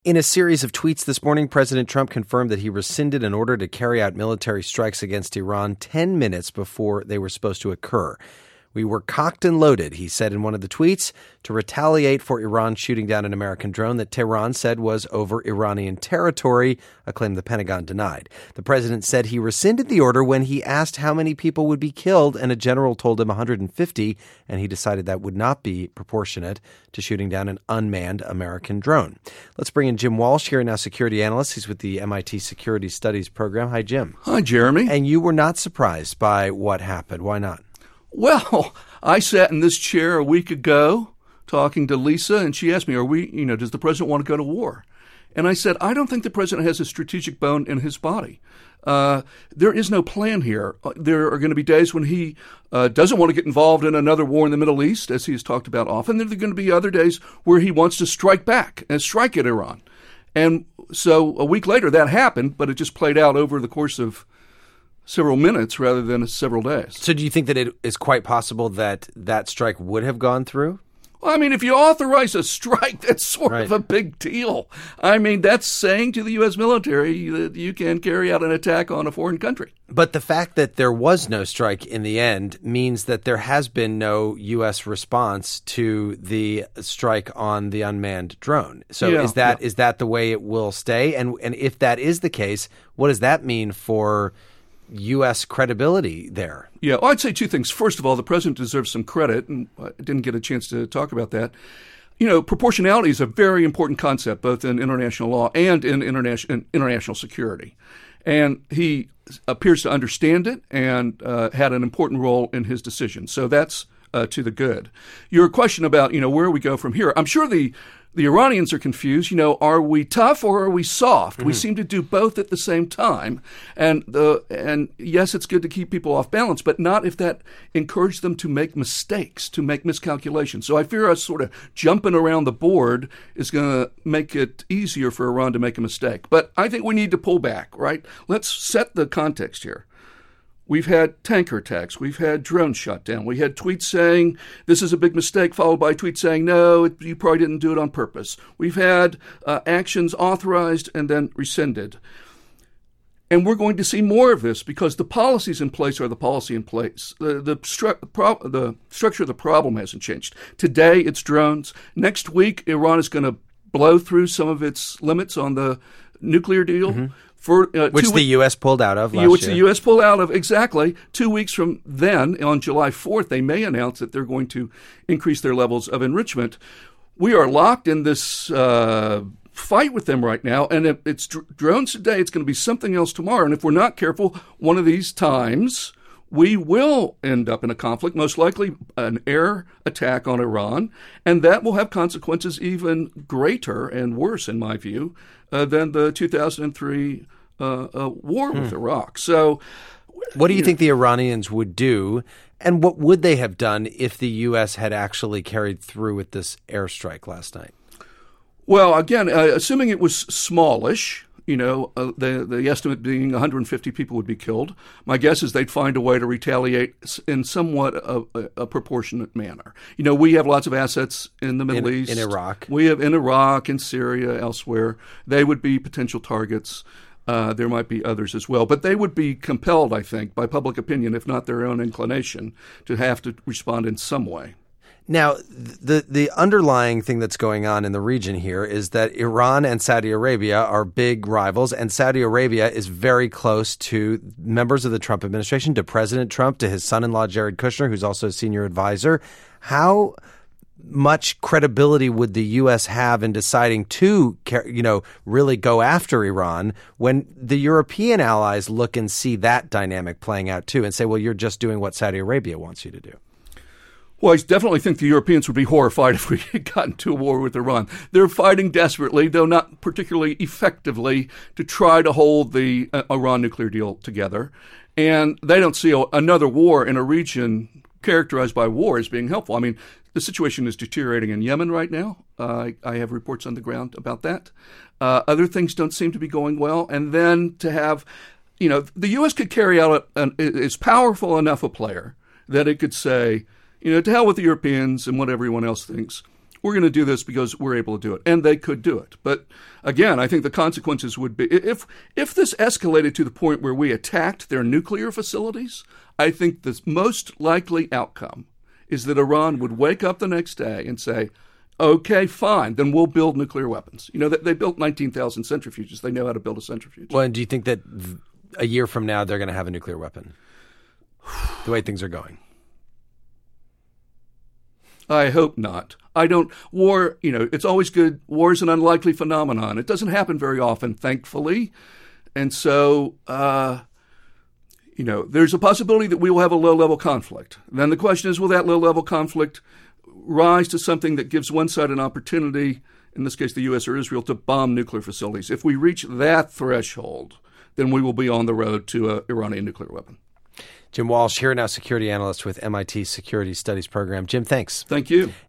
In a series of tweets this morning, President Trump confirmed that he rescinded an order to carry out military strikes against Iran 10 minutes before they were supposed to occur. "We were cocked and loaded," he said in one of the tweets, to retaliate for Iran shooting down an American drone that Tehran said was over Iranian territory, a claim the Pentagon denied. The president said he rescinded the order when he asked how many people would be killed, and a general told him 150, and he decided that would not be proportionate to shooting down an unmanned American drone. Let's bring in Jim Walsh, here now security analyst. He's with the MIT Security Studies program. Hi, Jim. Hi, Jeremy. And you were not surprised by what happened. Why not? Well, I sat in this chair a week ago talking to Lisa, and she asked me, does the president want to go to war? And I said, I don't think the president has a strategic bone in his body. There is no plan here. There are going to be days when he doesn't want to get involved in another war in the Middle East, as he has talked about often. There are going to be other days where he wants to strike back and strike at Iran. And so a week later that happened, but it just played out over the course of several minutes rather than several days. So do you think that it is quite possible that that strike would have gone through? Well, I mean, if you authorize a strike, that's sort of a big deal. I mean, that's saying to the U.S. military that you can carry out an attack on a foreign country. But the fact that there was no strike in the end means that there has been no U.S. response to the strike on the unmanned drone. So is that the way it will stay? And if that is the case, what does that mean for U.S. credibility there? Yeah, well, I'd say two things. First of all, the president deserves some credit, and I didn't get a chance to talk about that. You know, proportionality is a very important concept, both in international law and in international security. And he appears to understand it and had an important role in his decision. So that's to the good. Your question about, where we go from here, I'm sure the Iranians are confused. Are we tough or are we soft? Mm-hmm. We seem to do both at the same time. And yes, it's good to keep people off balance, but not if that encourages them to make mistakes, to make miscalculations. So I fear us sort of jumping around the board is going to make it easier for Iran to make a mistake. But I think we need to pull back, right? Let's set the context here. We've had tanker attacks. We've had drones shot down. We had tweets saying this is a big mistake, followed by tweets saying, no, you probably didn't do it on purpose. We've had actions authorized and then rescinded. And we're going to see more of this because the policies in place are the policy in place. The structure of the problem hasn't changed. Today, it's drones. Next week, Iran is going to blow through some of its limits on the nuclear deal. Mm-hmm. Which the U.S. pulled out of last year. Which the U.S. pulled out of, exactly. 2 weeks from then, on July 4th, they may announce that they're going to increase their levels of enrichment. We are locked in this fight with them right now, and if it's drones today, it's going to be something else tomorrow. And if we're not careful, one of these times, we will end up in a conflict, most likely an air attack on Iran, and that will have consequences even greater and worse, in my view, than the 2003 war with Iraq. So, what do you think the Iranians would do, and what would they have done if the U.S. had actually carried through with this airstrike last night? Well, again, assuming it was smallish, the estimate being 150 people would be killed. My guess is they'd find a way to retaliate in somewhat a proportionate manner. We have lots of assets in the Middle East. In Iraq. We have in Iraq, in Syria, elsewhere. They would be potential targets. There might be others as well. But they would be compelled, I think, by public opinion, if not their own inclination, to have to respond in some way. Now, the underlying thing that's going on in the region here is that Iran and Saudi Arabia are big rivals, and Saudi Arabia is very close to members of the Trump administration, to President Trump, to his son-in-law, Jared Kushner, who's also a senior advisor. How much credibility would the U.S. have in deciding to, really go after Iran when the European allies look and see that dynamic playing out too and say, well, you're just doing what Saudi Arabia wants you to do? Well, I definitely think the Europeans would be horrified if we had gotten to a war with Iran. They're fighting desperately, though not particularly effectively, to try to hold the Iran nuclear deal together. And they don't see another war in a region characterized by war as being helpful. I mean, the situation is deteriorating in Yemen right now. I have reports on the ground about that. Other things don't seem to be going well. And then to have, the U.S. could carry out is powerful enough a player that it could say, to hell with the Europeans and what everyone else thinks. we're going to do this because we're able to do it. And they could do it. But again, I think the consequences would be, if this escalated to the point where we attacked their nuclear facilities, I think the most likely outcome is that Iran would wake up the next day and say, okay, fine, then we'll build nuclear weapons. They built 19,000 centrifuges. They know how to build a centrifuge. Well, and do you think that a year from now they're going to have a nuclear weapon? The way things are going. I hope not. I don't. War, it's always good. War is an unlikely phenomenon. It doesn't happen very often, thankfully. And so, there's a possibility that we will have a low-level conflict. Then the question is, will that low-level conflict rise to something that gives one side an opportunity, in this case the U.S. or Israel, to bomb nuclear facilities? If we reach that threshold, then we will be on the road to an Iranian nuclear weapon. Jim Walsh, here now security analyst with MIT Security Studies Program. Jim, thanks. Thank you.